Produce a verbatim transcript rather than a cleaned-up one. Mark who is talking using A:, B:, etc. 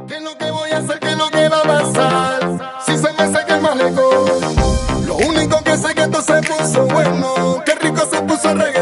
A: ¿Qué es lo que voy a hacer? ¿Qué es lo que va a pasar? Si se me seca el malecón. Lo único que sé que esto se puso bueno. Qué rico se puso el reggaetón.